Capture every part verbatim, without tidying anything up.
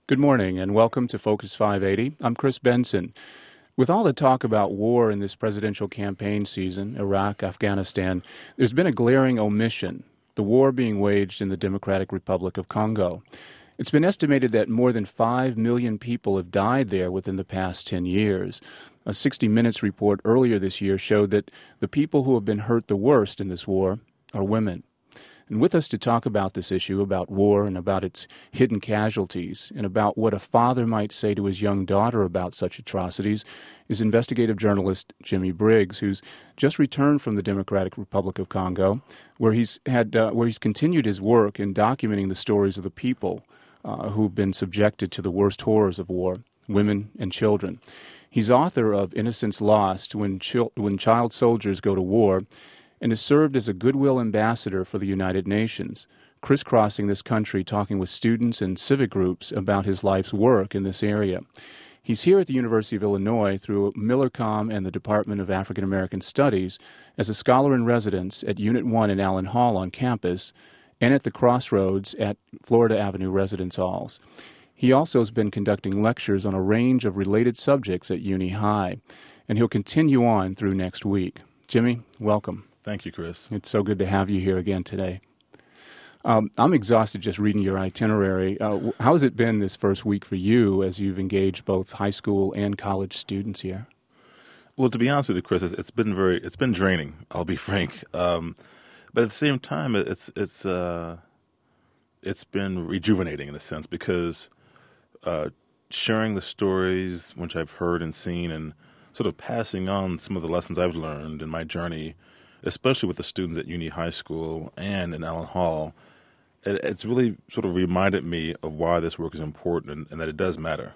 Good morning and welcome to Focus five eighty. I'm Chris Benson. With all the talk about war in this presidential campaign season, Iraq, Afghanistan, there's been a glaring omission, the war being waged in the Democratic Republic of Congo. It's been estimated that more than five million people have died there within the past ten years. A sixty minutes report earlier this year showed that the people who have been hurt the worst in this war are women. And with us to talk about this issue, about war and about its hidden casualties, and about what a father might say to his young daughter about such atrocities, is investigative journalist Jimmy Briggs, who's just returned from the Democratic Republic of Congo, where he's had uh, where he's continued his work in documenting the stories of the people uh, who've been subjected to the worst horrors of war, women and children. He's author of Innocence Lost: When, Chil- when Child Soldiers Go to War, and has served as a goodwill ambassador for the United Nations, crisscrossing this country talking with students and civic groups about his life's work in this area. He's here at the University of Illinois through Millercom and the Department of African American Studies as a scholar in residence at Unit one in Allen Hall on campus and at the Crossroads at Florida Avenue residence halls. He also has been conducting lectures on a range of related subjects at Uni High, and he'll continue on through next week. Jimmy, welcome. Thank you, Chris. It's so good to have you here again today. Um, I'm exhausted just reading your itinerary. Uh, how has it been this first week for you as you've engaged both high school and college students here? Well, to be honest with you, Chris, it's, it's been very, it's been draining. I'll be frank, um, but at the same time, it's it's uh, it's been rejuvenating in a sense because uh, sharing the stories which I've heard and seen, and sort of passing on some of the lessons I've learned in my journey, especially with the students at Uni High School and in Allen Hall, it, it's really sort of reminded me of why this work is important and, and that it does matter.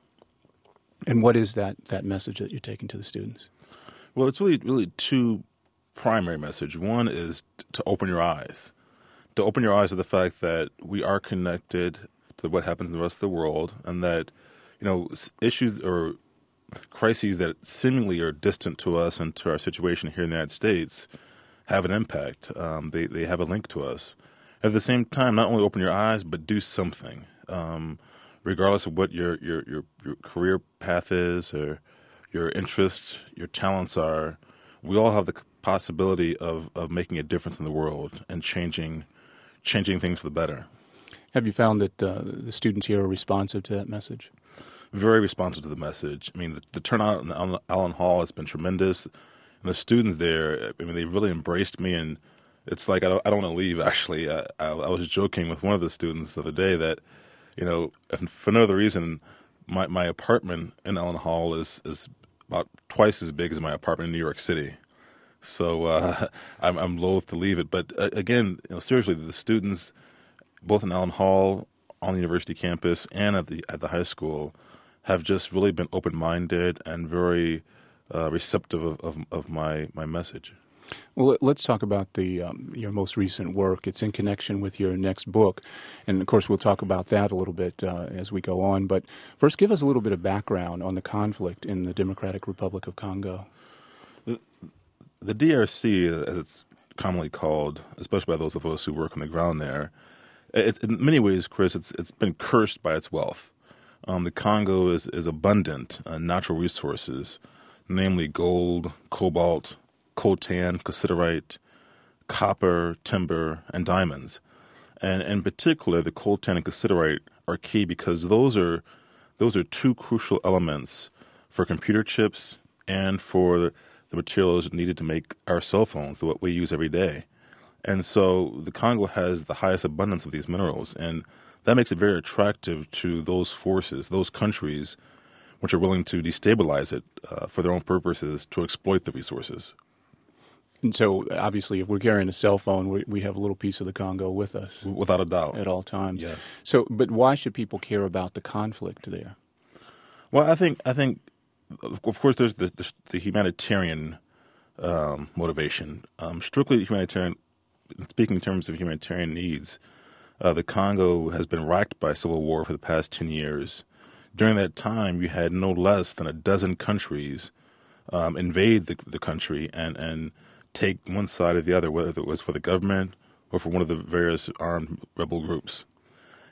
And what is that, that message that you're taking to the students? Well, it's really, really two primary messages. One is to open your eyes, to open your eyes to the fact that we are connected to what happens in the rest of the world, and that, you know, issues or crises that seemingly are distant to us and to our situation here in the United States have an impact. Um, they they have a link to us. At the same time, not only open your eyes, but do something, um, regardless of what your, your your your career path is or your interests, your talents are. We all have the possibility of, of making a difference in the world and changing changing things for the better. Have you found that uh, the students here are responsive to that message? Very responsive to the message. I mean, the, the turnout in Allen Hall has been tremendous, and the students there, I mean, they really embraced me, and it's like I don't, I don't want to leave, actually. I, I, I was joking with one of the students the other day that, you know, if for no other reason, my, my apartment in Allen Hall is, is about twice as big as my apartment in New York City. So uh, I'm, I'm loath to leave it. But uh, again, you know, seriously, the students, both in Allen Hall, on the university campus, and at the at the high school, have just really been open-minded and very uh, receptive of, of, of my, my message. Well, let's talk about the um, your most recent work. It's in connection with your next book, and of course we'll talk about that a little bit uh, as we go on. But first, give us a little bit of background on the conflict in the Democratic Republic of Congo. The, the D R C, as it's commonly called, especially by those of us who work on the ground there, it, in many ways, Chris, it's it's been cursed by its wealth. Um, the Congo is, is abundant in natural resources, namely gold, cobalt, coltan, cassiterite, copper, timber, and diamonds. And in particular, the coltan and cassiterite are key because those are those are two crucial elements for computer chips and for the materials needed to make our cell phones, what we use every day. And so the Congo has the highest abundance of these minerals, and that makes it very attractive to those forces, those countries, which are willing to destabilize it uh, for their own purposes to exploit the resources. And so, obviously, if we're carrying a cell phone, we, we have a little piece of the Congo with us. Without a doubt. At all times. Yes. So, but why should people care about the conflict there? Well, I think, I think, of course, there's the, the, the humanitarian um, motivation. Um, strictly humanitarian, speaking in terms of humanitarian needs, Uh, the Congo has been racked by civil war for the past ten years. During that time, you had no less than a dozen countries um, invade the, the country and, and take one side or the other, whether it was for the government or for one of the various armed rebel groups.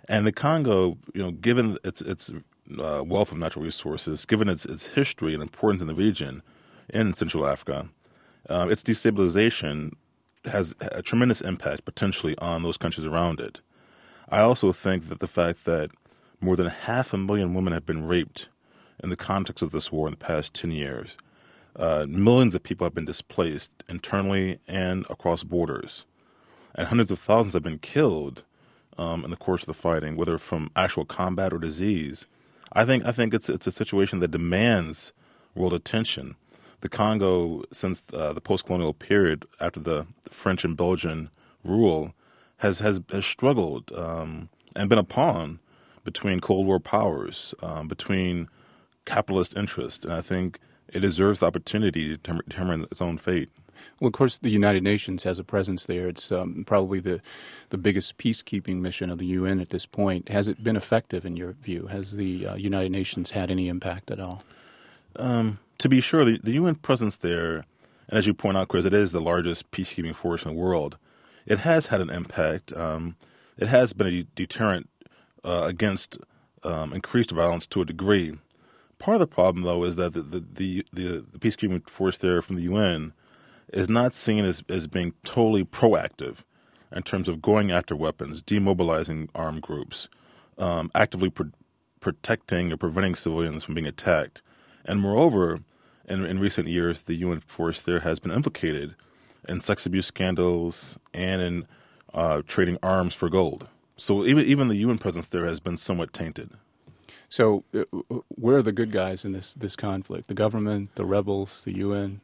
And the Congo, you know, given its its uh, wealth of natural resources, given its its history and importance in the region, in Central Africa, uh, its destabilization has a tremendous impact potentially on those countries around it. I also think that the fact that more than half a million women have been raped in the context of this war in the past ten years, uh, millions of people have been displaced internally and across borders, and hundreds of thousands have been killed um, in the course of the fighting, whether from actual combat or disease. I think I think it's it's a situation that demands world attention. The Congo, since uh, the post-colonial period after the, the French and Belgian rule, has has, has struggled um, and been a pawn between Cold War powers, um, between capitalist interests, and I think it deserves the opportunity to determine its own fate. Well, of course, the United Nations has a presence there. It's um, probably the, the biggest peacekeeping mission of the U N at this point. Has it been effective in your view? Has the uh, United Nations had any impact at all? Um, to be sure, the, the U N presence there, and as you point out, Chris, it is the largest peacekeeping force in the world. It has had an impact. Um, it has been a deterrent uh, against um, increased violence to a degree. Part of the problem, though, is that the the, the, the, the peacekeeping force there from the U N is not seen as, as being totally proactive in terms of going after weapons, demobilizing armed groups, um, actively pro- protecting or preventing civilians from being attacked. And moreover, in, in recent years, the U N force there has been implicated in sex abuse scandals and in uh, trading arms for gold. So even even the U N presence there has been somewhat tainted. So uh, where are the good guys in this, this conflict? The government, the rebels, the U N?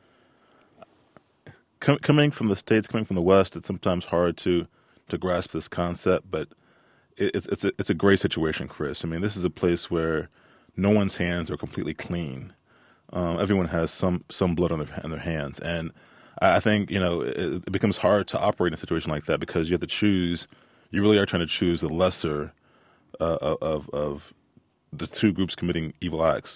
Com- coming from the States, coming from the West, it's sometimes hard to, to grasp this concept, but it, it's, it's, a, it's a great situation, Chris. I mean, this is a place where no one's hands are completely clean. Um, everyone has some, some blood on their, on their hands. And I think, you know, it, it becomes hard to operate in a situation like that because you have to choose, you really are trying to choose the lesser uh, of, of the two groups committing evil acts.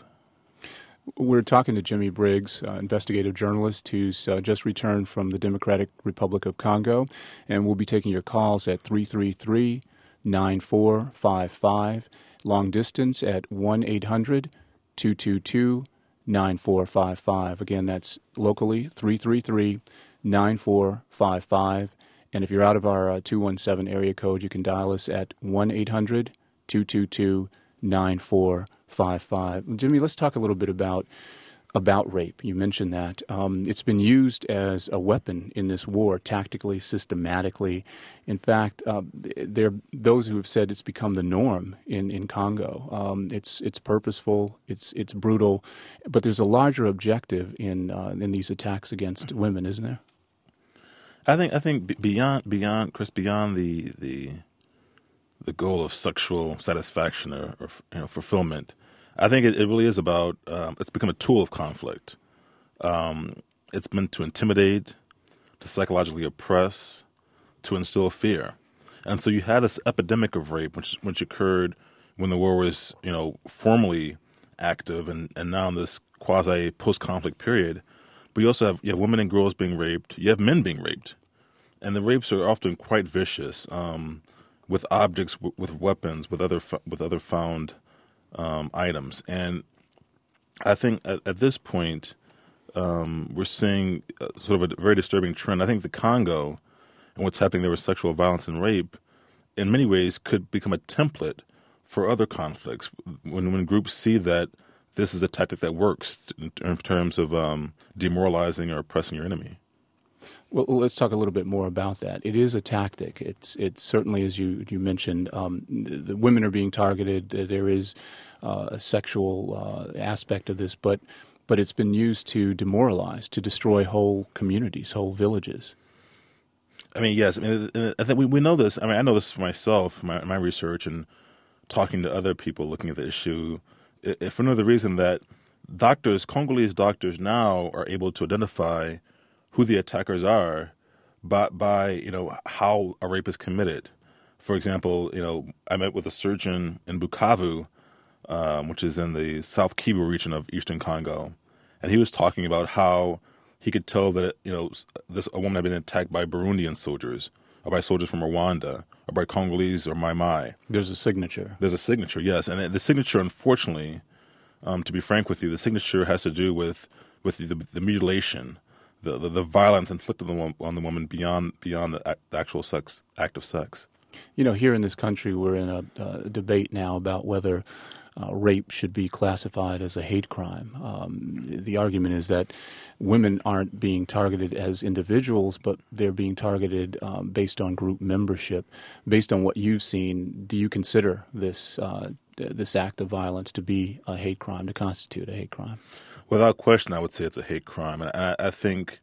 We're talking to Jimmy Briggs, uh, investigative journalist who's uh, just returned from the Democratic Republic of Congo, and we'll be taking your calls at three three three, nine four five five, long distance at one eight hundred, two two two, nine four five five. Again, that's locally three three three, nine four five five, and if you're out of our uh, two one seven area code, you can dial us at one eight hundred, two two two, nine four five five. Jimmy, let's talk a little bit about about rape. You mentioned that. Um, it's been used as a weapon in this war, tactically, systematically. In fact, uh, there are those who have said it's become the norm in, in Congo. Um, it's it's purposeful, it's it's brutal, but there's a larger objective in uh, in these attacks against women, isn't there? I think I think beyond beyond Chris, beyond the the the goal of sexual satisfaction or, or you know, fulfillment, I think it, it really is about, um, it's become a tool of conflict. Um, it's meant to intimidate, to psychologically oppress, to instill fear. And so you had this epidemic of rape, which which occurred when the war was, you know, formally active, and, and now in this quasi post-conflict period. But you also have you have women and girls being raped. You have men being raped, and the rapes are often quite vicious. Um, with objects, w- with weapons, with other f- with other found um, items. And I think at, at this point, um, we're seeing uh, sort of a very disturbing trend. I think the Congo and what's happening there with sexual violence and rape, in many ways, could become a template for other conflicts when, when groups see that this is a tactic that works in, in terms of um, demoralizing or oppressing your enemy. Well, let's talk a little bit more about that. It is a tactic. It's it's certainly, as you you mentioned, um, the, the women are being targeted. There is uh, a sexual uh, aspect of this, but but it's been used to demoralize, to destroy whole communities, whole villages. I mean, yes. I mean, I think we, we know this. I mean, I know this for myself, my, my research, and talking to other people looking at the issue. If for another reason that doctors, Congolese doctors, now are able to identify who the attackers are by, by, you know, how a rape is committed. For example, you know, I met with a surgeon in Bukavu, um, which is in the South Kivu region of eastern Congo, and he was talking about how he could tell that, you know, this a woman had been attacked by Burundian soldiers, or by soldiers from Rwanda, or by Congolese or Mai Mai. There's a signature. There's a signature, yes. And the signature, unfortunately, um, to be frank with you, the signature has to do with, with the, the mutilation, the, the, the violence inflicted on the, on the woman beyond, beyond the, the actual sex, act of sex. You know, here in this country, we're in a uh, debate now about whether uh, rape should be classified as a hate crime. Um, the argument is that women aren't being targeted as individuals, but they're being targeted um, based on group membership. Based on what you've seen, do you consider this uh, this act of violence to be a hate crime, to constitute a hate crime? Without question, I would say it's a hate crime. And I, I think,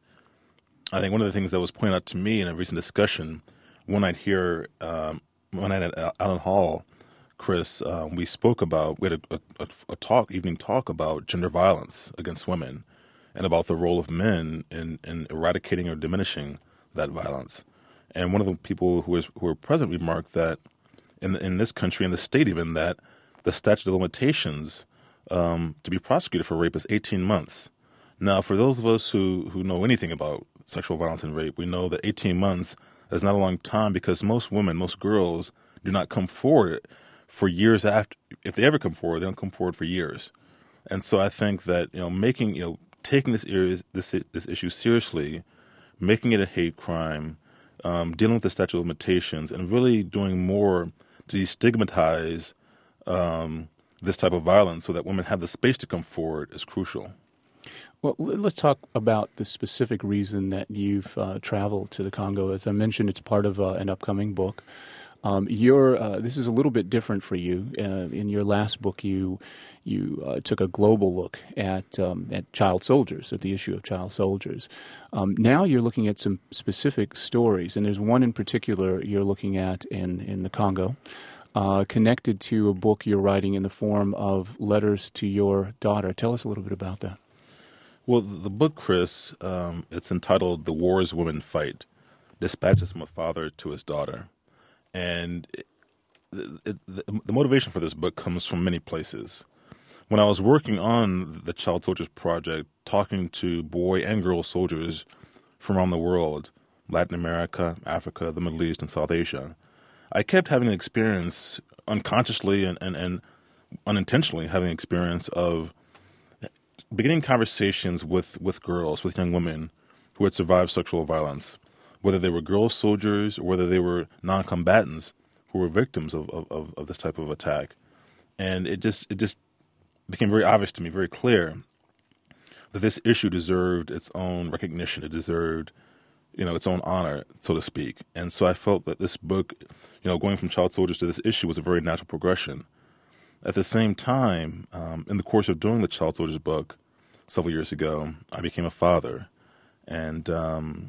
I think one of the things that was pointed out to me in a recent discussion one night here, um, one night at Allen Hall, Chris, um, we spoke about, we had a, a, a talk, evening talk about gender violence against women and about the role of men in, in eradicating or diminishing that violence. And one of the people who, was, who were present remarked that in, in this country, in the state even, that the statute of limitations um, to be prosecuted for rape is eighteen months. Now, for those of us who, who know anything about sexual violence and rape, we know that eighteen months is not a long time because most women, most girls do not come forward for years after. If they ever come forward, they don't come forward for years. And so I think that, you know, making, you know, taking this area, this this issue seriously, making it a hate crime, um, dealing with the statute of limitations, and really doing more to destigmatize um, this type of violence so that women have the space to come forward is crucial. Well, let's talk about the specific reason that you've uh, traveled to the Congo. As I mentioned, it's part of uh, an upcoming book. Um, your uh, this is a little bit different for you. Uh, in your last book, you you uh, took a global look at um, at child soldiers, at the issue of child soldiers. Um, now you're looking at some specific stories, and there's one in particular you're looking at in in the Congo, uh, connected to a book you're writing in the form of letters to your daughter. Tell us a little bit about that. Well, the book, Chris, um, it's entitled "The Wars Women Fight: Dispatches from a Father to His Daughter." And it, it, the, the motivation for this book comes from many places. When I was working on the Child Soldiers Project, talking to boy and girl soldiers from around the world, Latin America, Africa, the Middle East, and South Asia, I kept having an experience unconsciously and, and, and unintentionally having an experience of beginning conversations with, with girls, with young women who had survived sexual violence, whether they were girl soldiers or whether they were non-combatants who were victims of, of, of this type of attack. And it just it just became very obvious to me, very clear, that this issue deserved its own recognition. It deserved, you know, its own honor, so to speak. And so I felt that this book, you know, going from child soldiers to this issue was a very natural progression. At the same time, um, in the course of doing the Child Soldiers book several years ago, I became a father. And, um,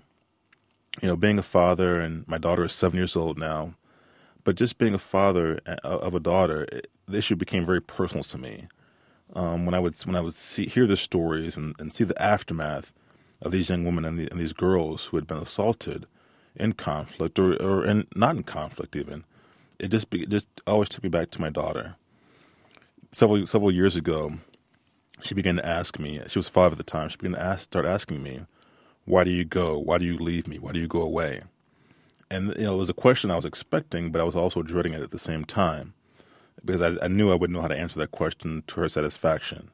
you know, being a father, and my daughter is seven years old now, but just being a father of a daughter, it, the issue became very personal to me. Um, when I would when I would see hear the stories and, and see the aftermath of these young women and, the, and these girls who had been assaulted in conflict or, or in, not in conflict even, it just be, it just always took me back to my daughter. Several several years ago, she began to ask me. She was five at the time. She began to ask, start asking me, "Why do you go? Why do you leave me? Why do you go away?" And you know, it was a question I was expecting, but I was also dreading it at the same time, because I, I knew I wouldn't know how to answer that question to her satisfaction.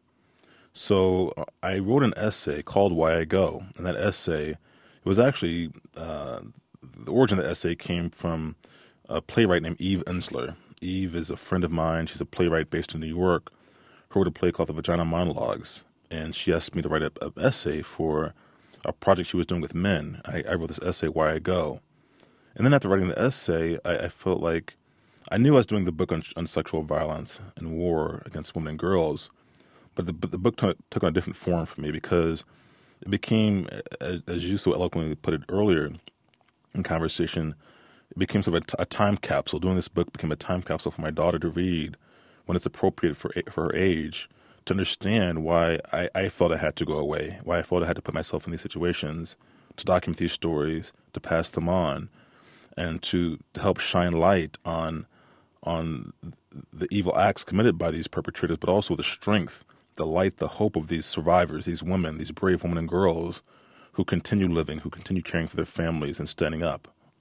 So uh, I wrote an essay called "Why I Go," and that essay, it was actually uh, the origin of the essay came from a playwright named Eve Ensler. Eve is a friend of mine. She's a playwright based in New York who wrote a play called The Vagina Monologues, and she asked me to write an essay for a project she was doing with men. I, I wrote this essay, "Why I Go." And then after writing the essay, I, I felt like I knew I was doing the book on, on sexual violence and war against women and girls, but the, but the book t- took on a different form for me because it became, as you so eloquently put it earlier in conversation, it became sort of a, t- a time capsule. Doing this book became a time capsule for my daughter to read when it's appropriate for for her age, to understand why I, I felt I had to go away, why I felt I had to put myself in these situations, to document these stories, to pass them on, and to, to help shine light on on the evil acts committed by these perpetrators, but also the strength, the light, the hope of these survivors, these women, these brave women and girls who continue living, who continue caring for their families and standing up.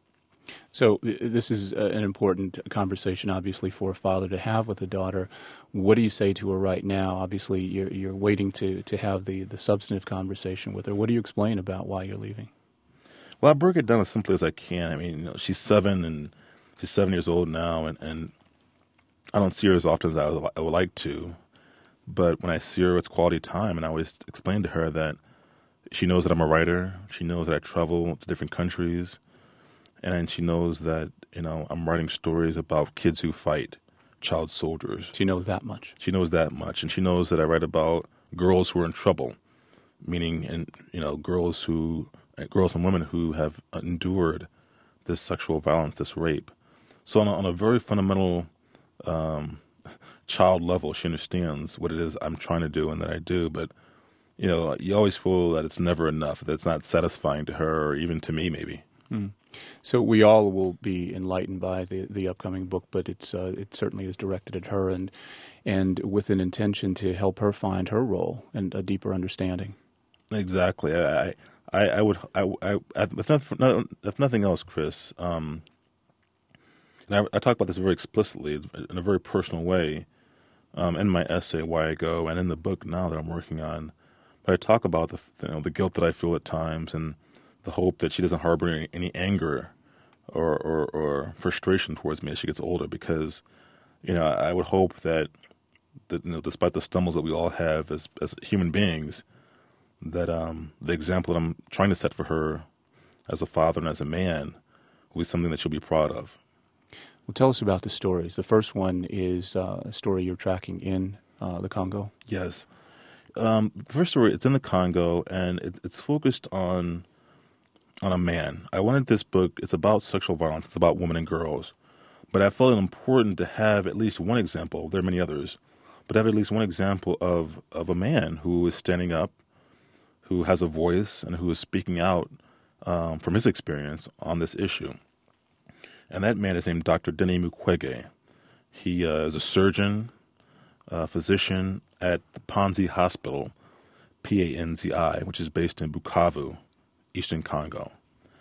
So this is an important conversation, obviously, for a father to have with a daughter. What do you say to her right now? Obviously, you're, you're waiting to, to have the, the substantive conversation with her. What do you explain about why you're leaving? Well, I break it down as simply as I can. I mean, you know, she's seven, and she's seven years old now, and, and I don't see her as often as I would, I would like to. But when I see her, it's quality time, and I always explain to her that she knows that I'm a writer. She knows that I travel to different countries, and she knows that, you know, I'm writing stories about kids who fight, child soldiers. She knows that much. She knows that much, and she knows that I write about girls who are in trouble, meaning, and you know, girls who, girls and women who have endured this sexual violence, this rape. So on a, on a very fundamental um, child level, she understands what it is I'm trying to do and that I do. But you know, you always feel that it's never enough, that it's not satisfying to her or even to me, maybe. Mm. So we all will be enlightened by the, the upcoming book, but it's uh, it certainly is directed at her and and with an intention to help her find her role and a deeper understanding. Exactly. I I, I would I, I, if, nothing, if nothing else, Chris. Um, and I, I talk about this very explicitly in a very personal way um, in my essay "Why I Go" and in the book now that I'm working on. But I talk about the you know, the guilt that I feel at times and the hope that she doesn't harbor any, any anger or, or, or frustration towards me as she gets older, because, you know, I would hope that, that you know, despite the stumbles that we all have as as human beings, that um, the example that I'm trying to set for her as a father and as a man will be something that she'll be proud of. Well, tell us about the stories. The first one is uh, a story you're tracking in uh, the Congo. Yes. Um, the first story, it's in the Congo, and it, it's focused on on a man. I wanted this book, it's about sexual violence, it's about women and girls, but I felt it important to have at least one example, there are many others, but have at least one example of, of a man who is standing up, who has a voice, and who is speaking out um, from his experience on this issue. And that man is named Doctor Denis Mukwege. He uh, is a surgeon, a physician at the Panzi Hospital, P A N Z I, which is based in Bukavu, Eastern Congo.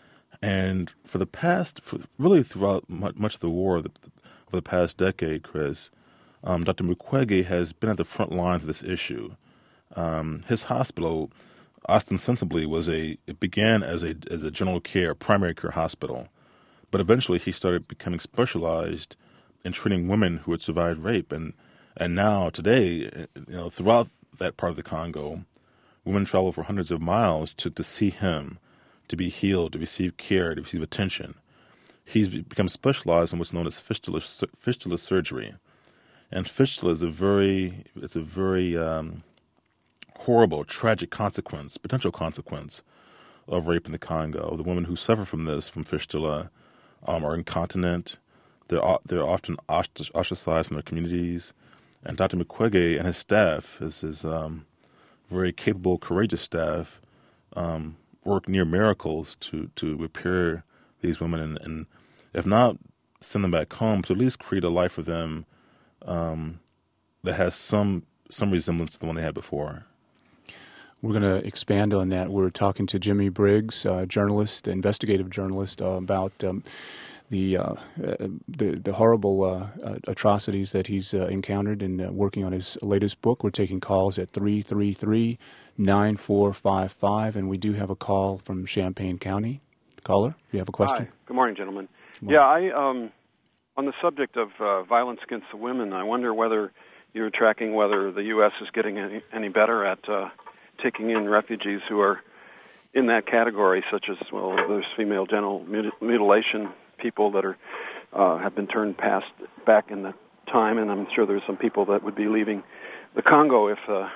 And for the past, for really throughout much of the war, the, over the past decade, Chris, um, Doctor Mukwege has been at the front lines of this issue. Um, his hospital, ostensibly, was a it began as a as a general care, primary care hospital, but eventually he started becoming specialized in treating women who had survived rape. And and now today, you know, throughout that part of the Congo, women travel for hundreds of miles to, to see him, to be healed, to receive care, to receive attention. He's become specialized in what's known as fistula, fistula surgery. And fistula is a very, it's a very um, horrible, tragic consequence, potential consequence of rape in the Congo. The women who suffer from this, from fistula, um, are incontinent. They're, they're often ostracized from their communities. And Doctor Mukwege and his staff, his, his um, very capable, courageous staff, um, work near miracles to, to repair these women and, and, if not send them back home, to at least create a life for them um, that has some some resemblance to the one they had before. We're going to expand on that. We're talking to Jimmy Briggs, uh, journalist, investigative journalist, uh, about um, the, uh, uh, the the horrible uh, atrocities that he's uh, encountered in uh, working on his latest book. We're taking calls at three three three, nine four five five, and we do have a call from Champaign County. Caller, you have a question? Hi. Good morning, gentlemen. Good morning. Yeah, I um, on the subject of uh, violence against the women, I wonder whether you're tracking whether the U S is getting any, any better at uh, taking in refugees who are in that category, such as, well, there's female genital mutil- mutilation people that are uh, have been turned past back in the time, and I'm sure there's some people that would be leaving the Congo if. Uh,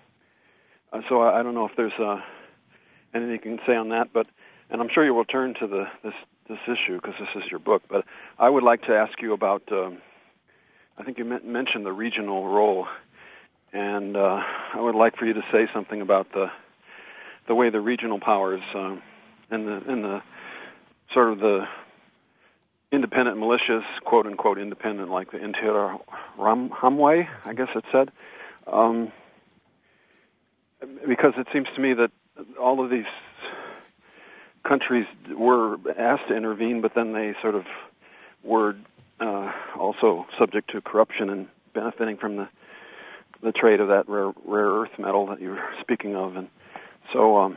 uh, so I, I don't know if there's uh, anything you can say on that, but and I'm sure you will turn to the this this issue because this is your book. But I would like to ask you about. Um, I think you mentioned the regional role, and uh, I would like for you to say something about the the way the regional powers uh, and the and the sort of the independent militias, quote unquote independent, like the Interahamwe, I guess it said, um, because it seems to me that all of these countries were asked to intervene, but then they sort of were uh, also subject to corruption and benefiting from the the trade of that rare, rare earth metal that you were speaking of, and so um,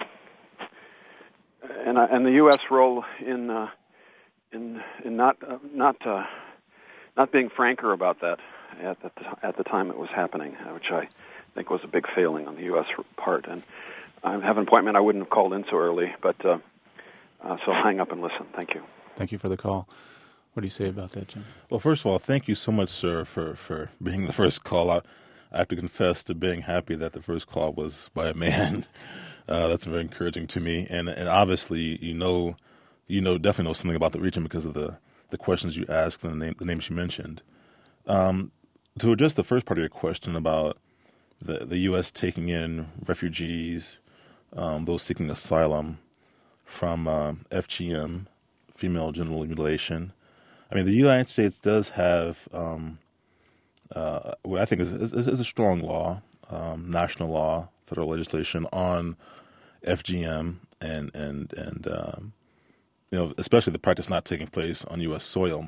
and uh, and the U S role in uh, in in not uh, not uh, not being franker about that at the t- at the time it was happening, which I think was a big failing on the U S part. And I have an appointment. I wouldn't have called in so early, but uh, uh, so I'll hang up and listen. Thank you. Thank you for the call. What do you say about that, Jim? Well, first of all, thank you so much, sir, for, for being the first call. I, I have to confess to being happy that the first call was by a man. Uh, that's very encouraging to me. And and obviously, you know, you know, definitely know something about the region because of the, the questions you asked and the, name, the names you mentioned. Um, to address the first part of your question about the, the U S taking in refugees, um, those seeking asylum from uh, F G M, female genital mutilation. I mean, the United States does have um, uh, what I think is, is, is a strong law, um, national law, federal legislation on F G M and and and um, you know, especially the practice not taking place on U S soil.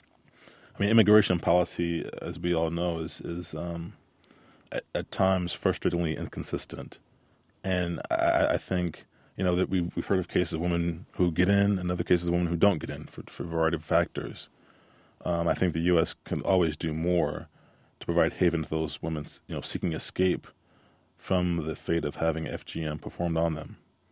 I mean, immigration policy, as we all know, is is um, at, at times frustratingly inconsistent, and I, I think you know that we've, we've heard of cases of women who get in, and other cases of women who don't get in for, for a variety of factors. Um, I think the U S can always do more to provide haven to those women, you know, seeking escape from the fate of having F G M performed on them.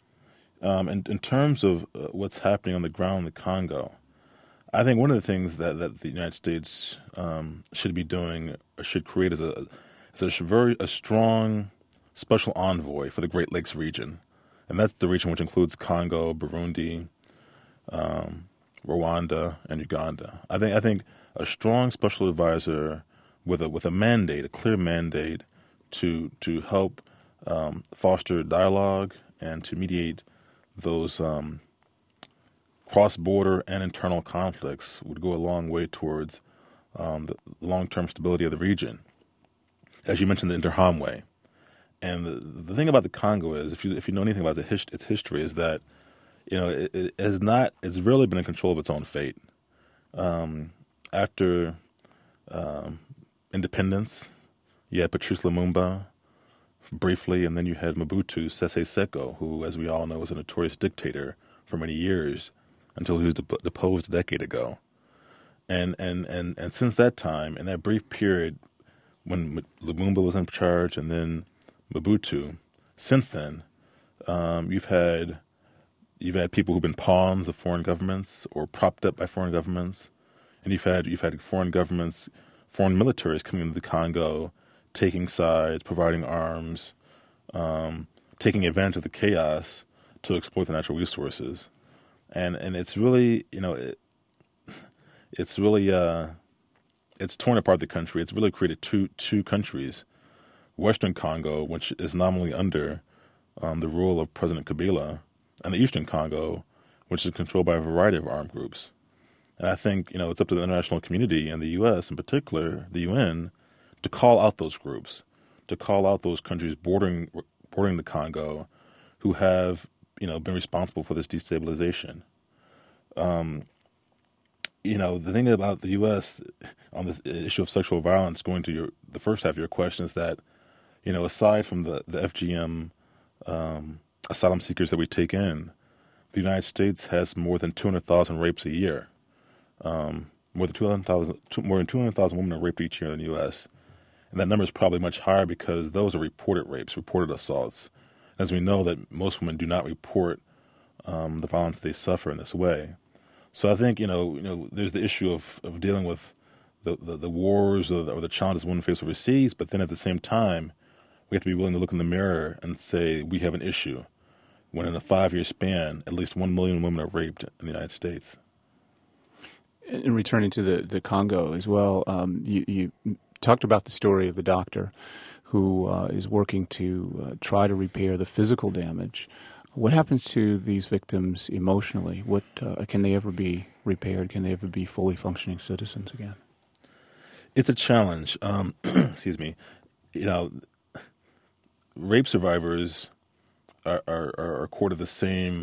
Um, and in terms of uh, what's happening on the ground in the Congo, I think one of the things that, that the United States um, should be doing, or should create, is a is a very a strong special envoy for the Great Lakes region, and that's the region which includes Congo, Burundi, um, Rwanda, and Uganda. I think I think a strong special advisor with a with a mandate, a clear mandate, to to help um, foster dialogue and to mediate those um, cross-border and internal conflicts would go a long way towards um, the long-term stability of the region. As you mentioned, the Interahamwe. And the, the thing about the Congo is, if you if you know anything about the his, its history, is that you know it, it has not it's really been in control of its own fate. Um, after um, independence, you had Patrice Lumumba briefly, and then you had Mobutu Sese Seko, who, as we all know, was a notorious dictator for many years until he was dep- deposed a decade ago. And, and and and since that time, in that brief period when Lumumba was in charge and then Mobutu, since then, um, you've had you've had people who've been pawns of foreign governments or propped up by foreign governments, and you've had you've had foreign governments, foreign militaries coming into the Congo, taking sides, providing arms, um, taking advantage of the chaos to exploit the natural resources, and and it's really you know it, it's really uh, it's torn apart the country. It's really created two two countries: Western Congo, which is nominally under um, the rule of President Kabila, and the Eastern Congo, which is controlled by a variety of armed groups. And I think you know it's up to the international community and the U S in particular, the U N, to call out those groups, to call out those countries bordering bordering the Congo, who have you know been responsible for this destabilization. Um, you know the thing about the U S on this issue of sexual violence, going to your the first half of your question, is that you know aside from the the F G M um, asylum seekers that we take in, the United States has more than two hundred thousand rapes a year. Um, more than two hundred thousand more than two hundred thousand women are raped each year in the U S, and that number is probably much higher because those are reported rapes, reported assaults. As we know, that most women do not report um, the violence they suffer in this way. So I think you know, you know, there's the issue of, of dealing with the, the, the wars or the, or the challenges women face overseas, but then at the same time, we have to be willing to look in the mirror and say we have an issue when in a five-year span, at least one million women are raped in the United States. And returning to the, the Congo as well, um, you, you talked about the story of the doctor who uh, is working to uh, try to repair the physical damage. What happens to these victims emotionally? What uh, can they ever be repaired? Can they ever be fully functioning citizens again? It's a challenge. Um, excuse me. You know, rape survivors are, are, are accorded the same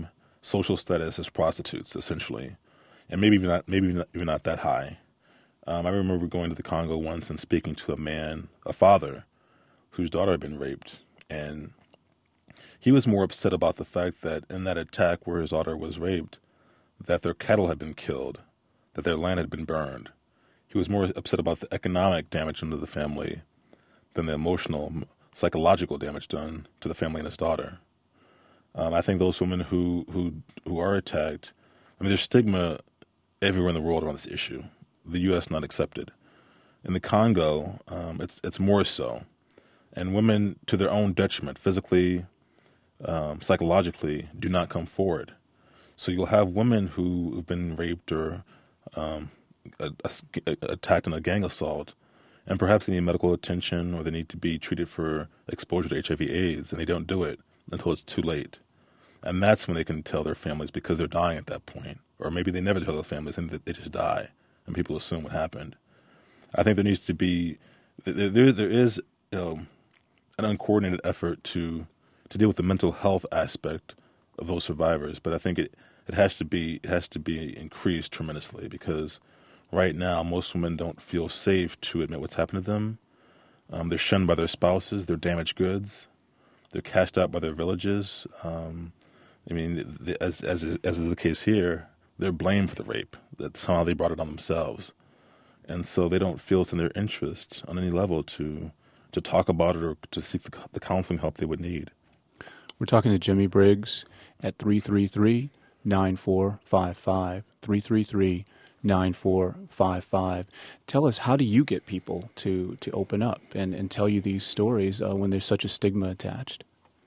social status as prostitutes, essentially, and maybe even not, maybe not, even not that high. Um, I remember going to the Congo once and speaking to a man, a father, whose daughter had been raped, and he was more upset about the fact that in that attack where his daughter was raped, that their cattle had been killed, that their land had been burned. He was more upset about the economic damage done to the family than the emotional, psychological damage done to the family and his daughter. Um, I think those women who, who who are attacked, I mean, there's stigma everywhere in the world around this issue. The U S not accepted. In the Congo, um, it's it's more so. And women, to their own detriment, physically, um, psychologically, do not come forward. So you'll have women who have been raped or um, a, a, attacked in a gang assault, and perhaps they need medical attention or they need to be treated for exposure to H I V AIDS, and they don't do it until it's too late. And that's when they can tell their families because they're dying at that point. Or maybe they never tell their families and they just die, and people assume what happened. I think there needs to be, there, there, there is you know, an uncoordinated effort to to deal with the mental health aspect of those survivors, but I think it, it has to be it has to be increased tremendously because right now most women don't feel safe to admit what's happened to them. Um, they're shunned by their spouses. They're damaged goods. They're cast out by their villages. Um, I mean, the, as as is, as is the case here, they're blamed for the rape. That's how they brought it on themselves, and so they don't feel it's in their interest on any level to to talk about it or to seek the, the counseling help they would need. We're talking to Jimmy Briggs at three three three, nine four five five, three three three, nine four five five. Tell us, how do you get people to, to open up and, and tell you these stories uh, when there's such a stigma attached?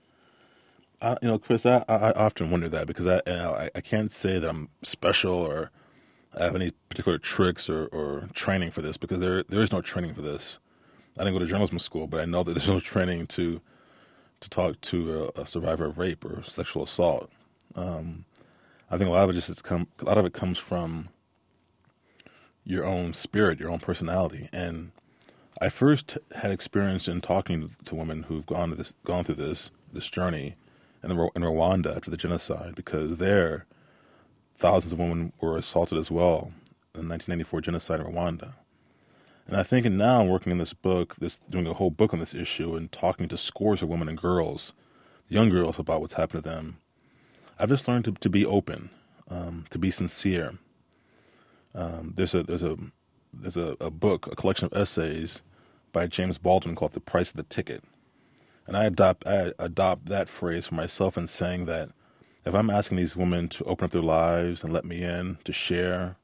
I, you know, Chris, I, I often wonder that because I, you know, I I can't say that I'm special or I have any particular tricks or, or training for this because there there is no training for this. I didn't go to journalism school, but I know that there's no training to to talk to a, a survivor of rape or sexual assault. Um, I think a lot of it just it's come, a lot of it comes from your own spirit, your own personality. And I first had experience in talking to women who've gone to this, gone through this this journey in, the, in Rwanda after the genocide, because there thousands of women were assaulted as well in the nineteen ninety-four genocide in Rwanda. And I think now I'm working in this book, this doing a whole book on this issue and talking to scores of women and girls, young girls, about what's happened to them. I've just learned to, to be open, um, to be sincere. Um, there's a there's a there's a, a book, a collection of essays by James Baldwin called "The Price of the Ticket," and I adopt I adopt that phrase for myself in saying that if I'm asking these women to open up their lives and let me in, to share,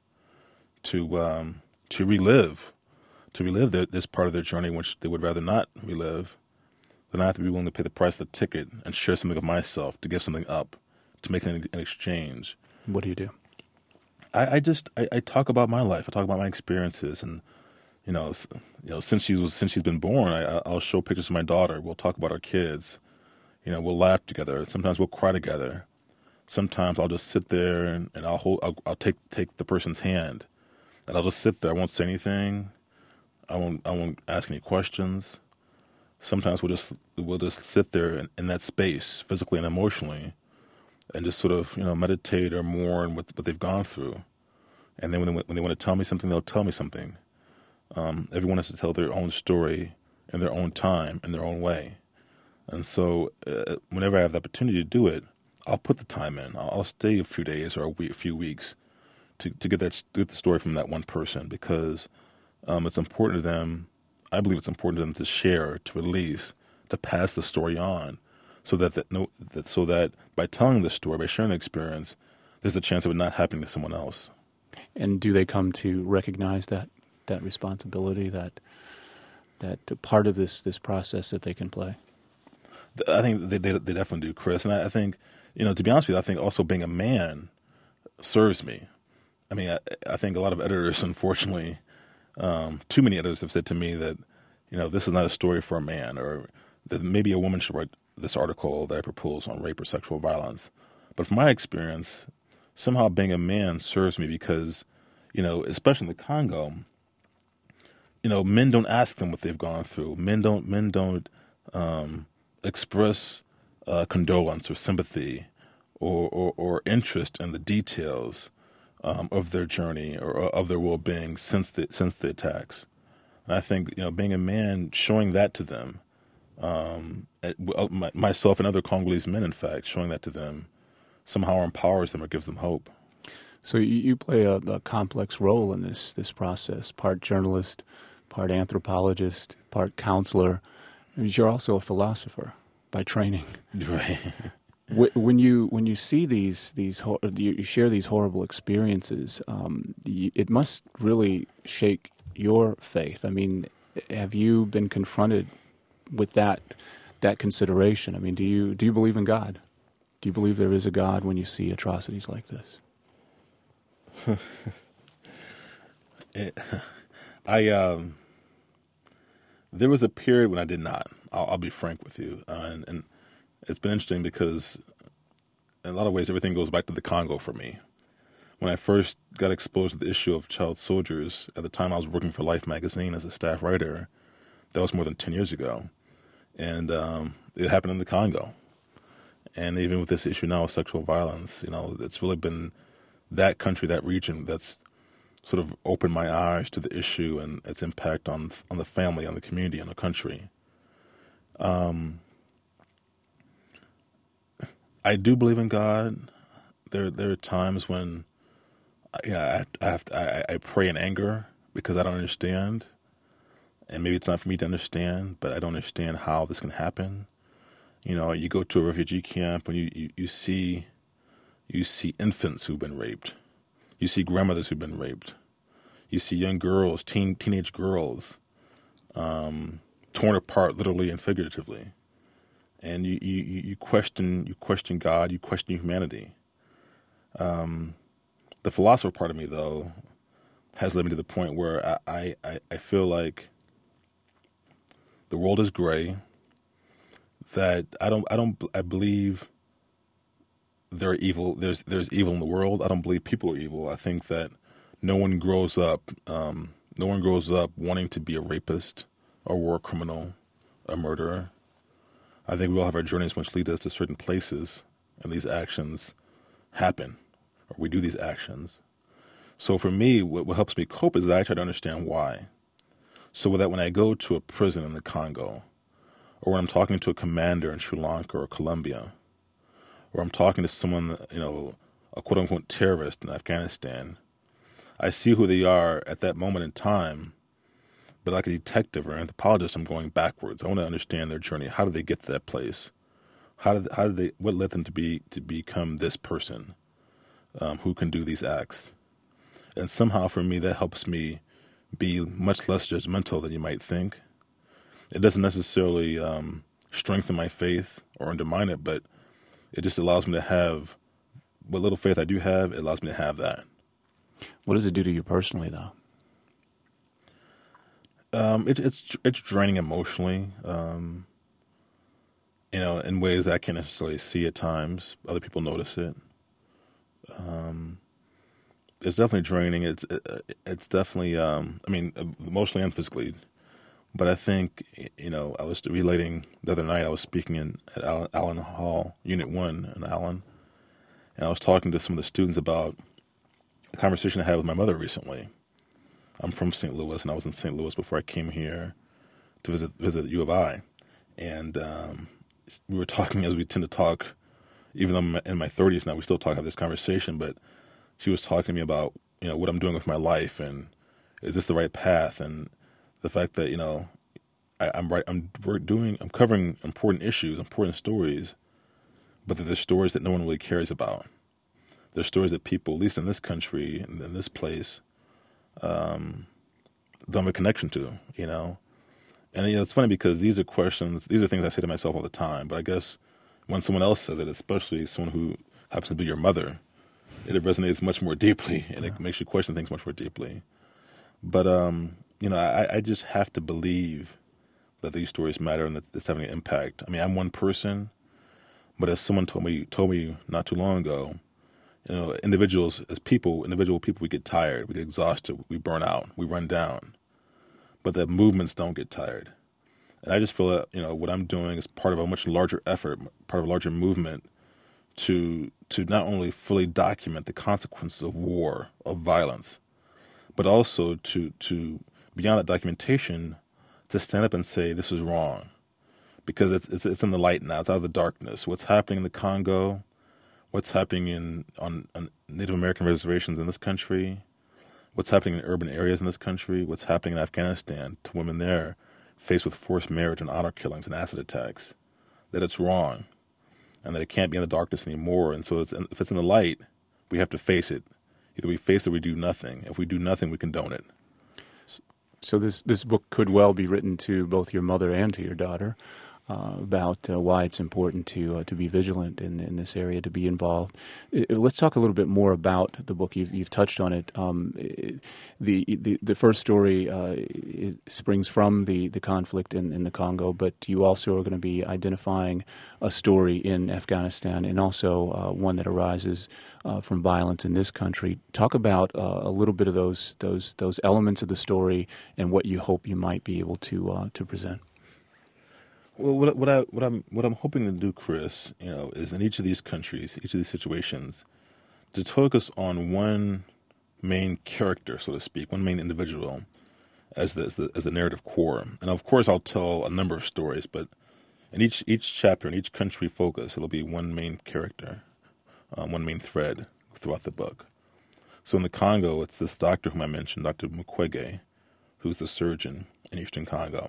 to um, to relive. to relive their, this part of their journey, which they would rather not relive, then I have to be willing to pay the price of the ticket and share something of myself, to give something up, to make an, an exchange. What do you do? I, I just I, I talk about my life. I talk about my experiences, and you know, you know, since she was since she's been born, I, I'll show pictures of my daughter. We'll talk about our kids. You know, we'll laugh together. Sometimes we'll cry together. Sometimes I'll just sit there and, and I'll hold. I'll, I'll take take the person's hand, and I'll just sit there. I won't say anything. I won't. I won't ask any questions. Sometimes we'll just we'll just sit there in, in that space, physically and emotionally, and just sort of you know meditate or mourn what what they've gone through. And then when they, when they want to tell me something, they'll tell me something. Um, everyone has to tell their own story in their own time, in their own way. And so, uh, whenever I have the opportunity to do it, I'll put the time in. I'll, I'll stay a few days or a, week, a few weeks to to get that get the story from that one person because. Um, it's important to them, I believe it's important to them to share, to release, to pass the story on, so that, that, no, that so that by telling the story, by sharing the experience, there's a chance of it not happening to someone else. And do they come to recognize that that responsibility, that that part of this, this process that they can play? I think they, they, they definitely do, Chris. And I, I think, you know, to be honest with you, I think also being a man serves me. I mean, I, I think a lot of editors, unfortunately, Um, too many editors have said to me that, you know, this is not a story for a man, or that maybe a woman should write this article that I propose on rape or sexual violence. But from my experience, somehow being a man serves me because, you know, especially in the Congo, you know, men don't ask them what they've gone through. Men don't men don't um, express uh, condolence or sympathy or, or, or interest in the details um, of their journey or of their well-being since the since the attacks. And I think, you know, being a man, showing that to them, um, my, myself and other Congolese men, in fact, showing that to them somehow empowers them or gives them hope. So you, you play a, a complex role in this this process, part journalist, part anthropologist, part counselor. And you're also a philosopher by training. Right. When you when you see these these you share these horrible experiences, um, it must really shake your faith. I mean, have you been confronted with that that consideration? I mean, do you do you believe in God? Do you believe there is a God when you see atrocities like this? it, I um, there was a period when I did not. I'll, I'll be frank with you, uh, and, and it's been interesting because in a lot of ways everything goes back to the Congo for me. When I first got exposed to the issue of child soldiers, at the time I was working for Life magazine as a staff writer. That was more than ten years ago, and um, it happened in the Congo. And even with this issue now of sexual violence, you know, it's really been that country, that region, that's sort of opened my eyes to the issue and its impact on on the family, on the community, on the country. Um, I do believe in God. There, there are times when, you know, I, I have to, I, I pray in anger because I don't understand, and maybe it's not for me to understand, but I don't understand how this can happen. You know, you go to a refugee camp and you, you, you see you see infants who've been raped. You see grandmothers who've been raped. You see young girls, teen teenage girls, um, torn apart literally and figuratively. And you, you, you question you question God, you question humanity. Um, the philosopher part of me, though, has led me to the point where I, I, I feel like the world is gray. That I don't, I don't, I believe there are evil. There's, there's evil in the world. I don't believe people are evil. I think that no one grows up, um, no one grows up wanting to be a rapist, a war criminal, a murderer. I think we all have our journeys which lead us to certain places, and these actions happen, or we do these actions. So for me, what, what helps me cope is that I try to understand why. So that when I go to a prison in the Congo, or when I'm talking to a commander in Sri Lanka or Colombia, or I'm talking to someone, you know, a quote-unquote terrorist in Afghanistan, I see who they are at that moment in time, but like a detective or anthropologist, I'm going backwards. I want to understand their journey. How did they get to that place? How did how did they? What led them to be to become this person um, who can do these acts? And somehow, for me, that helps me be much less judgmental than you might think. It doesn't necessarily um, strengthen my faith or undermine it, but it just allows me to have what little faith I do have. It allows me to have that. What does it do to you personally, though? Um, it, it's it's draining emotionally, um, you know, in ways that I can't necessarily see at times. Other people notice it. Um, it's definitely draining. It's it, it's definitely, um, I mean, emotionally and physically. But I think, you know, I was relating the other night, I was speaking in at Allen, Allen Hall, Unit one in Allen, and I was talking to some of the students about a conversation I had with my mother recently. I'm from Saint Louis, and I was in Saint Louis before I came here to visit visit U of I. And um, we were talking as we tend to talk, even though I'm in my thirties now, we still talk, have this conversation, but she was talking to me about, you know, what I'm doing with my life, and is this the right path, and the fact that, you know, I, I'm right, I'm we're doing, I'm covering important issues, important stories, but that there's stories that no one really cares about. There's stories that people, at least in this country, and in this place, um, don't have a connection to, you know. And, you know, it's funny because these are questions, these are things I say to myself all the time, but I guess when someone else says it, especially someone who happens to be your mother, it resonates much more deeply, and it makes you question things much more deeply. But, um, you know, I, I just have to believe that these stories matter and that it's having an impact. I mean, I'm one person, but as someone told me told me not too long ago, you know, individuals, as people, individual people, we get tired, we get exhausted, we burn out, we run down. But the movements don't get tired. And I just feel that, you know, what I'm doing is part of a much larger effort, part of a larger movement to to not only fully document the consequences of war, of violence, but also to to beyond that documentation, to stand up and say this is wrong, because it's it's, it's in the light now. It's out of the darkness. What's happening in the Congo, what's happening in on, on Native American reservations in this country, what's happening in urban areas in this country, what's happening in Afghanistan to women there faced with forced marriage and honor killings and acid attacks, that it's wrong, and that it can't be in the darkness anymore. And so it's, if it's in the light, we have to face it. Either we face it or we do nothing. If we do nothing, we condone it. So this, this book could well be written to both your mother and to your daughter uh, about uh, why it's important to uh, to be vigilant in, in this area, to be involved. Uh, let's talk a little bit more about the book. You've, you've touched on it. Um, the, the the first story uh, is, springs from the, the conflict in, in the Congo, but you also are going to be identifying a story in Afghanistan and also uh, one that arises Uh, from violence in this country. Talk about uh, a little bit of those those those elements of the story and what you hope you might be able to uh, to present. Well, what, what I what I'm what I'm hoping to do, Chris, you know, is in each of these countries, each of these situations, to focus on one main character, so to speak, one main individual, as the as the, as the narrative core. And of course, I'll tell a number of stories, but in each each chapter, in each country focus, it'll be one main character. Um, one main thread throughout the book. So in the Congo, it's this doctor whom I mentioned, Doctor Mukwege, who's the surgeon in eastern Congo.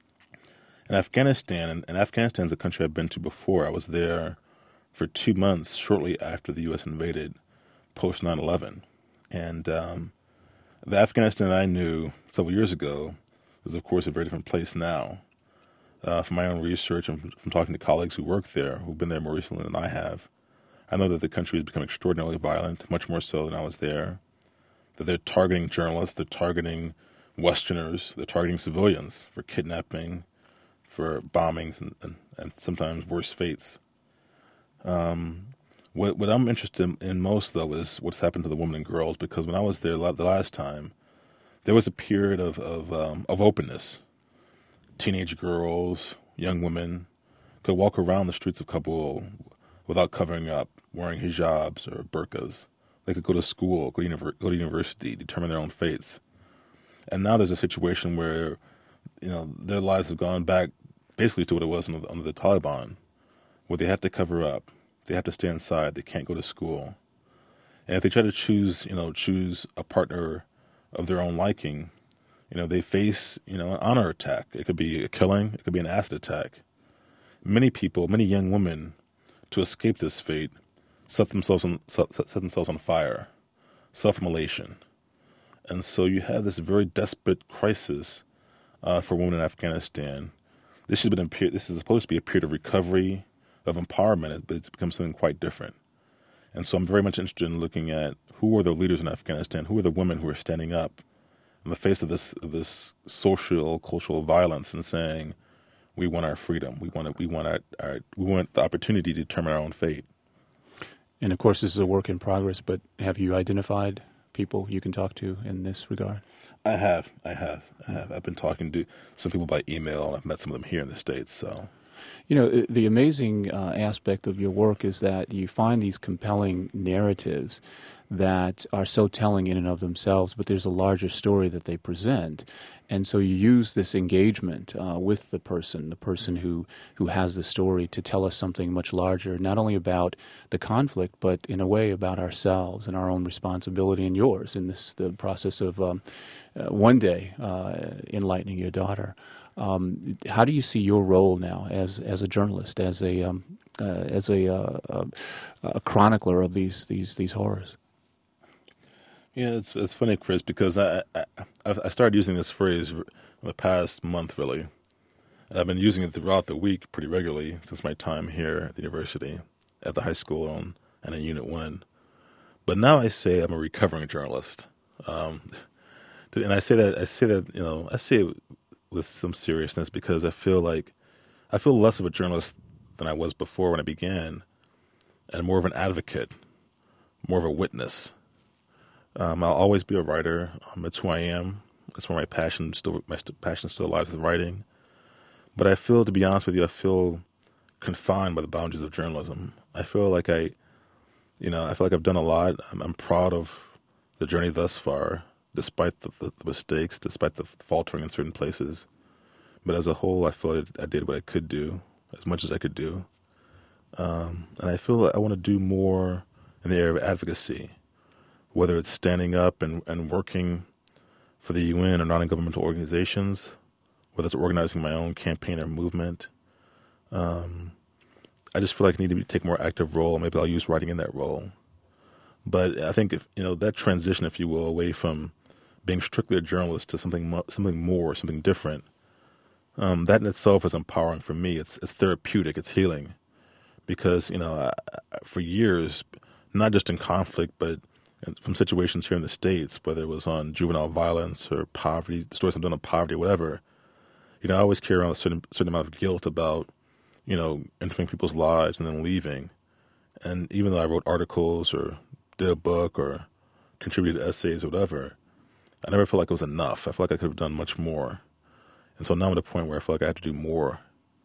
In Afghanistan, and, and Afghanistan is a country I've been to before. I was there for two months shortly after the U S invaded, post nine eleven. And um, the Afghanistan I knew several years ago is, of course, a very different place now. Uh, from my own research and from, from talking to colleagues who work there, who've been there more recently than I have, I know that the country has become extraordinarily violent, much more so than I was there, that they're targeting journalists, they're targeting Westerners, they're targeting civilians for kidnapping, for bombings, and, and, and sometimes worse fates. Um, what, what I'm interested in, in most, though, is what's happened to the women and girls, because when I was there the last time, there was a period of, of, um, of openness. Teenage girls, young women could walk around the streets of Kabul without covering up, wearing hijabs or burqas. They could go to school, go to, univer- go to university, determine their own fates. And now there's a situation where, you know, their lives have gone back basically to what it was under the, under the Taliban, where they have to cover up, they have to stay inside, they can't go to school. And if they try to choose, you know, choose a partner of their own liking, you know, they face, you know, an honor attack. It could be a killing, it could be an acid attack. Many people, many young women, to escape this fate, set themselves on set, set themselves on fire, self-immolation, and so you have this very desperate crisis uh, for women in Afghanistan. This has been a period, this is supposed to be a period of recovery, of empowerment, but it's become something quite different. And so I'm very much interested in looking at who are the leaders in Afghanistan, who are the women who are standing up in the face of this of this social, cultural violence and saying, we want our freedom. We want it, we want our, our we want the opportunity to determine our own fate. And of course, this is a work in progress. But have you identified people you can talk to in this regard? I have, I have, I have. I've been talking to some people by email, and I've met some of them here in the States. So, you know, the amazing uh, aspect of your work is that you find these compelling narratives that are so telling in and of themselves, but there's a larger story that they present. And so you use this engagement uh, with the person, the person who, who has the story, to tell us something much larger, not only about the conflict, but in a way about ourselves and our own responsibility and yours in this the process of um, uh, one day uh, enlightening your daughter. Um, how do you see your role now as as a journalist, as a um, uh, as a, uh, a a chronicler of these these these horrors? Yeah, it's it's funny, Chris, because I, I I started using this phrase in the past month, really. And I've been using it throughout the week pretty regularly since my time here at the university, at the high school, and, and in Unit One. But now I say I'm a recovering journalist, um, and I say that I say that you know I say it with some seriousness because I feel like I feel less of a journalist than I was before when I began, and more of an advocate, more of a witness. Um, I'll always be a writer. Um, it's who I am. That's where my passion still my st- passion still lies with writing. But I feel, to be honest with you, I feel confined by the boundaries of journalism. I feel like I, you know, I feel like I've done a lot. I'm, I'm proud of the journey thus far, despite the, the, the mistakes, despite the faltering in certain places. But as a whole, I feel like I did what I could do, as much as I could do. Um, and I feel like I want to do more in the area of advocacy, whether it's standing up and, and working for the U N or non-governmental organizations, whether it's organizing my own campaign or movement. Um, I just feel like I need to be, take a more active role. Maybe I'll use writing in that role. But I think if you know that transition, if you will, away from being strictly a journalist to something mo- something more, something different, um, that in itself is empowering for me. It's it's therapeutic. It's healing, because you know I, I, for years, not just in conflict, but from situations here in the States, whether it was on juvenile violence or poverty, the stories I'm doing on poverty, or whatever, you know, I always carry around a certain certain amount of guilt about, you know, entering people's lives and then leaving. And even though I wrote articles or did a book or contributed essays or whatever, I never felt like it was enough. I felt like I could have done much more. And so now I'm at a point where I feel like I have to do more.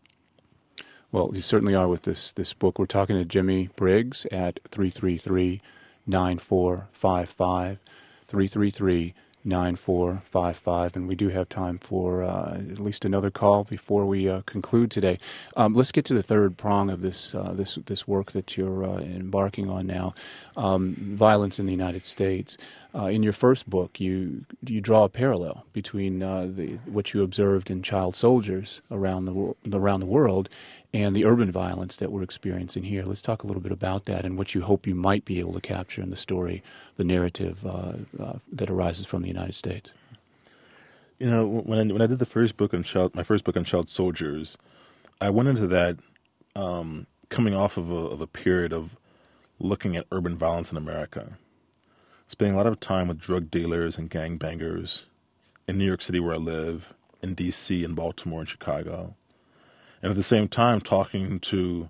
Well, you certainly are with this this book. We're talking to Jimmy Briggs at three three three, nine four five five, three three three, nine four five five, and we do have time for uh, at least another call before we uh, conclude today. Um, let's get to the third prong of this uh, this this work that you're uh, embarking on now, um, violence in the United States. Uh, in your first book, you you draw a parallel between uh, the what you observed in child soldiers around the wor- around the world and the urban violence that we're experiencing here. Let's talk a little bit about that and what you hope you might be able to capture in the story, the narrative uh, uh, that arises from the United States. You know, when I, when I did the first book on child, my first book on child soldiers, I went into that um, coming off of a, of a period of looking at urban violence in America, spending a lot of time with drug dealers and gangbangers in New York City, where I live, in D C, in Baltimore, and Chicago. And at the same time, talking to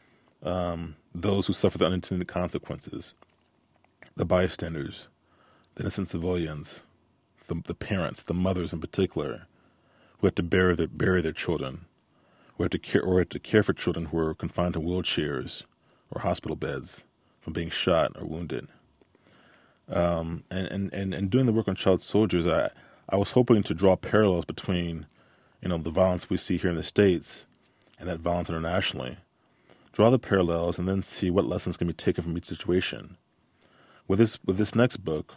um, those who suffer the unintended consequences, the bystanders, the innocent civilians, the, the parents, the mothers in particular, who have to bury their, bury their children, who have to care, or have to care for children who are confined to wheelchairs or hospital beds from being shot or wounded. Um, and, and, and, and doing the work on child soldiers, I, I was hoping to draw parallels between, you know, the violence we see here in the States and that violence internationally, draw the parallels, and then see what lessons can be taken from each situation. With this with this next book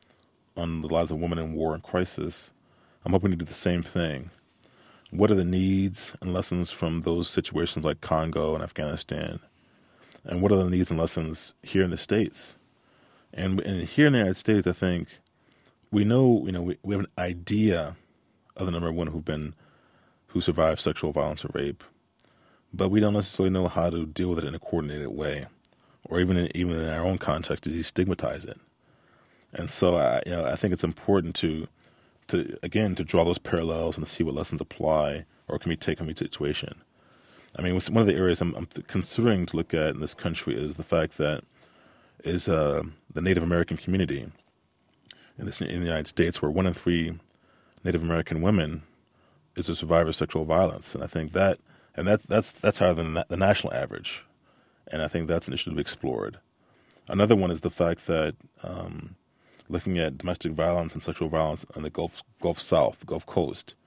on the lives of women in war and crisis, I'm hoping to do the same thing. What are the needs and lessons from those situations like Congo and Afghanistan? And what are the needs and lessons here in the States? And, and here in the United States, I think we know, you know, we, we have an idea of the number of women who've been, who survived sexual violence or rape, but we don't necessarily know how to deal with it in a coordinated way, or even in, even in our own context, to destigmatize it. And so, I, you know, I think it's important to, to again, to draw those parallels and to see what lessons apply or can be taken from each situation. I mean, one of the areas I'm, I'm considering to look at in this country is the fact that is uh, the Native American community in, this, in the United States, where one in three Native American women is a survivor of sexual violence, and I think that. And that, that's that's higher than the national average, and I think that's an issue to be explored. Another one is the fact that um, looking at domestic violence and sexual violence on the Gulf Gulf South, Gulf Coast.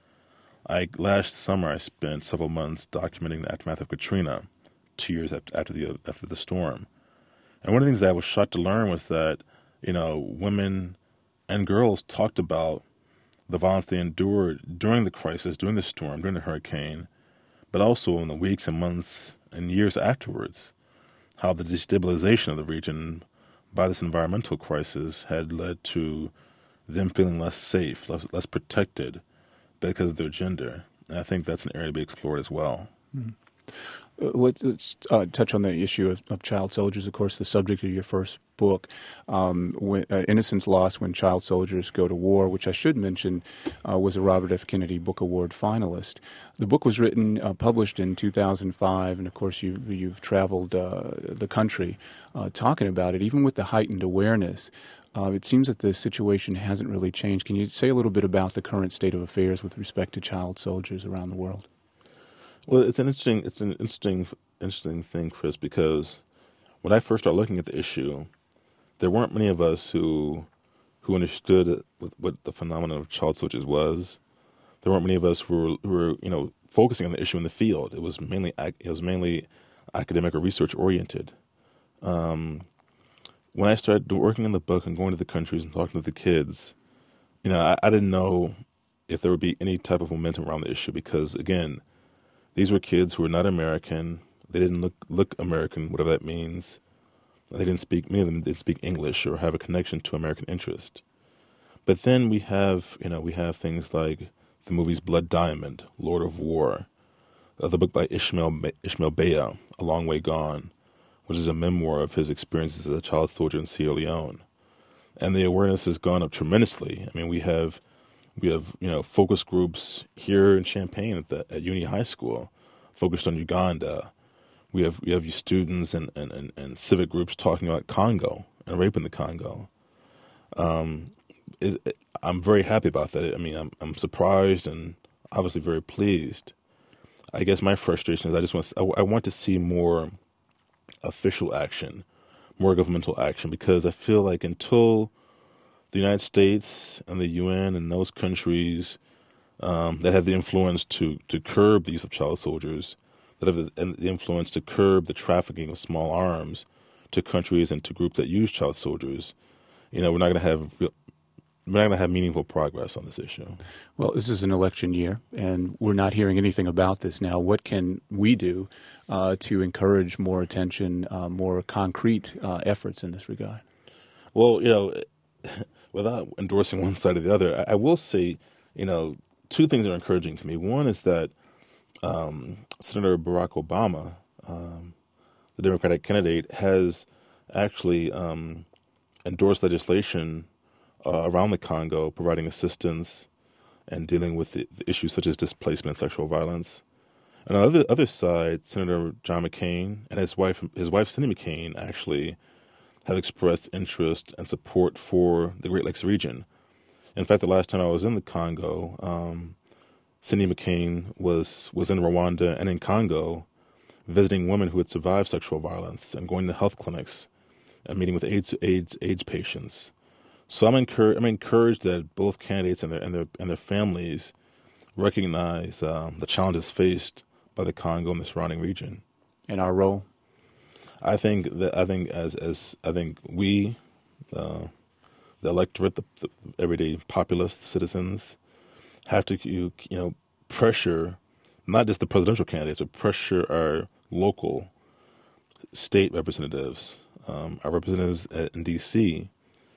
I last summer I spent several months documenting the aftermath of Katrina, two years after, after the after the storm, and one of the things that I was shocked to learn was that, you know, women and girls talked about the violence they endured during the crisis, during the storm, during the hurricane, but also in the weeks and months and years afterwards, how the destabilization of the region by this environmental crisis had led to them feeling less safe, less, less protected because of their gender. And I think that's an area to be explored as well. Mm-hmm. Uh, let's uh, touch on the issue of, of child soldiers, of course, the subject of your first book, um, when, uh, Innocence Lost When Child Soldiers Go to War, which I should mention uh, was a Robert F. Kennedy Book Award finalist. The book was written, uh, published in two thousand five, and of course you, you've traveled uh, the country uh, talking about it, even with the heightened awareness. Uh, it seems that the situation hasn't really changed. Can you say a little bit about the current state of affairs with respect to child soldiers around the world? Well, it's an interesting, it's an interesting, interesting thing, Chris, because when I first started looking at the issue, there weren't many of us who who understood what, what the phenomenon of child soldiers was. There weren't many of us who were, who were, you know, focusing on the issue in the field. It was mainly it was mainly academic or research oriented. Um, when I started working on the book and going to the countries and talking to the kids, you know, I, I didn't know if there would be any type of momentum around the issue because, again, these were kids who were not American. They didn't look look American, whatever that means. They didn't speak, many of them didn't speak English or have a connection to American interest. But then we have, you know, we have things like the movies Blood Diamond, Lord of War, uh, the book by Ishmael Ishmael Baya, A Long Way Gone, which is a memoir of his experiences as a child soldier in Sierra Leone. And the awareness has gone up tremendously. I mean, we have, we have, you know, focus groups here in Champaign at the at Uni High School, focused on Uganda. We have we have students and, and, and, and civic groups talking about Congo and rape in the Congo. Um, it, it, I'm very happy about that. I mean, I'm I'm surprised and obviously very pleased. I guess my frustration is I just want to, I, I want to see more official action, more governmental action, because I feel like until the United States and the U N and those countries um, that have the influence to, to curb the use of child soldiers, that have the, the influence to curb the trafficking of small arms to countries and to groups that use child soldiers, you know, we're not going to have real, we're not going to have meaningful progress on this issue. Well, this is an election year, and we're not hearing anything about this now. What can we do uh, to encourage more attention, uh, more concrete uh, efforts in this regard? Well, you know, without endorsing one side or the other, I, I will say, you know, two things are encouraging to me. One is that um, Senator Barack Obama, um, the Democratic candidate, has actually um, endorsed legislation uh, around the Congo, providing assistance and dealing with the, the issues such as displacement and sexual violence. And on the other, other side, Senator John McCain and his wife, his wife Cindy McCain, actually have expressed interest and support for the Great Lakes region. In fact, the last time I was in the Congo, um, Cindy McCain was, was in Rwanda and in Congo visiting women who had survived sexual violence and going to health clinics and meeting with AIDS AIDS, AIDS patients. So I'm, encouraged, I'm encouraged that both candidates and their, and their, and their families recognize um, the challenges faced by the Congo and the surrounding region. And our role? I think that I think as as I think we, uh, the electorate, the, the everyday populace, the citizens, have to you, you know pressure not just the presidential candidates, but pressure our local, state representatives, um, our representatives in D C,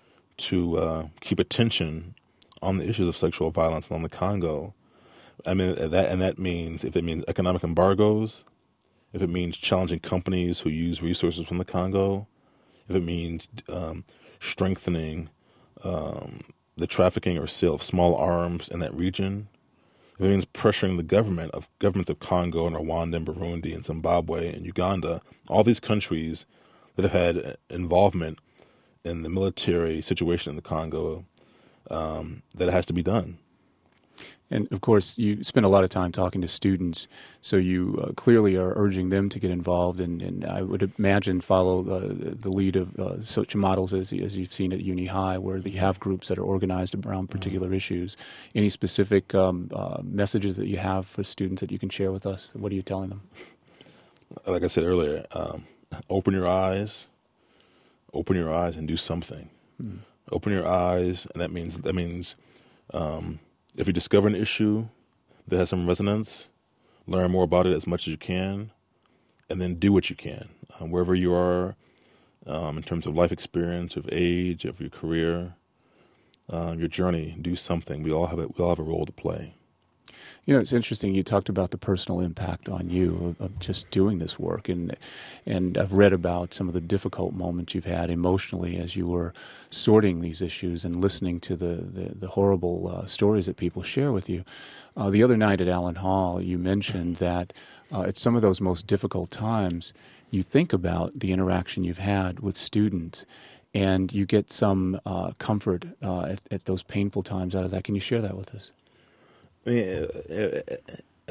to uh, keep attention on the issues of sexual violence on the Congo. I mean that, and that means if it means economic embargoes, if it means challenging companies who use resources from the Congo, if it means um, strengthening um, the trafficking or sale of small arms in that region, if it means pressuring the government of governments of Congo and Rwanda and Burundi and Zimbabwe and Uganda, all these countries that have had involvement in the military situation in the Congo, um, that it has to be done. And, of course, you spend a lot of time talking to students, so you uh, clearly are urging them to get involved and, and I would imagine follow uh, the lead of uh, such models as, as you've seen at Uni High, where you have groups that are organized around particular mm-hmm. issues. Any specific um, uh, messages that you have for students that you can share with us? What are you telling them? Like I said earlier, um, open your eyes, open your eyes and do something. Mm-hmm. Open your eyes, and that means that means um, if you discover an issue that has some resonance, learn more about it as much as you can, and then do what you can. Um, wherever you are um, in terms of life experience, of age, of your career, uh, your journey, do something. We all have a, we all have a role to play. You know, it's interesting. You talked about the personal impact on you of, of just doing this work, and and I've read about some of the difficult moments you've had emotionally as you were sorting these issues and listening to the the, the horrible uh, stories that people share with you. Uh, the other night at Allen Hall, you mentioned that uh, at some of those most difficult times, you think about the interaction you've had with students, and you get some uh, comfort uh, at, at those painful times out of that. Can you share that with us? I mean,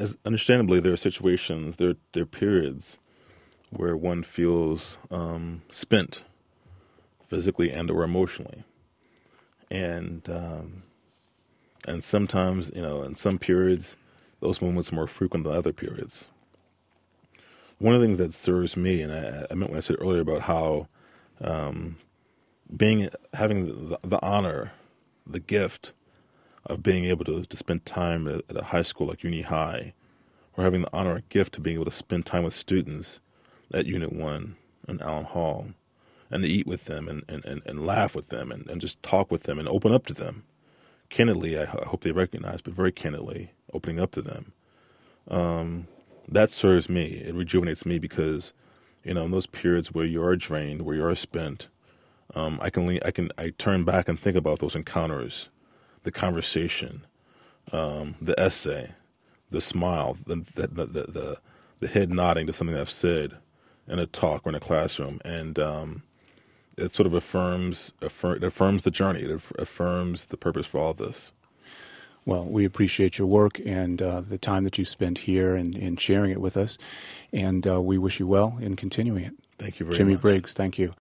as understandably, there are situations, there, there are periods where one feels um, spent physically and or emotionally. And um, and sometimes, you know, in some periods, those moments are more frequent than other periods. One of the things that serves me, and I, I meant when I said earlier about how um, being having the, the honor, the gift of being able to, to spend time at, at a high school like Uni High, or having the honor or gift of being able to spend time with students at Unit one and Allen Hall, and to eat with them and, and, and, and laugh with them and, and just talk with them and open up to them. Candidly, I, I hope they recognize, but very candidly, opening up to them. Um, that serves me. It rejuvenates me because, you know, in those periods where you are drained, where you are spent, um, I can I can I turn back and think about those encounters, the conversation, um, the essay, the smile, the the, the the the head nodding to something I've said in a talk or in a classroom, and um, it sort of affirms affirm, it affirms the journey. It affirms the purpose for all this. Well, we appreciate your work and uh, the time that you spent here and, and sharing it with us, and uh, we wish you well in continuing it. Thank you very Jimmy much. Briggs, thank you.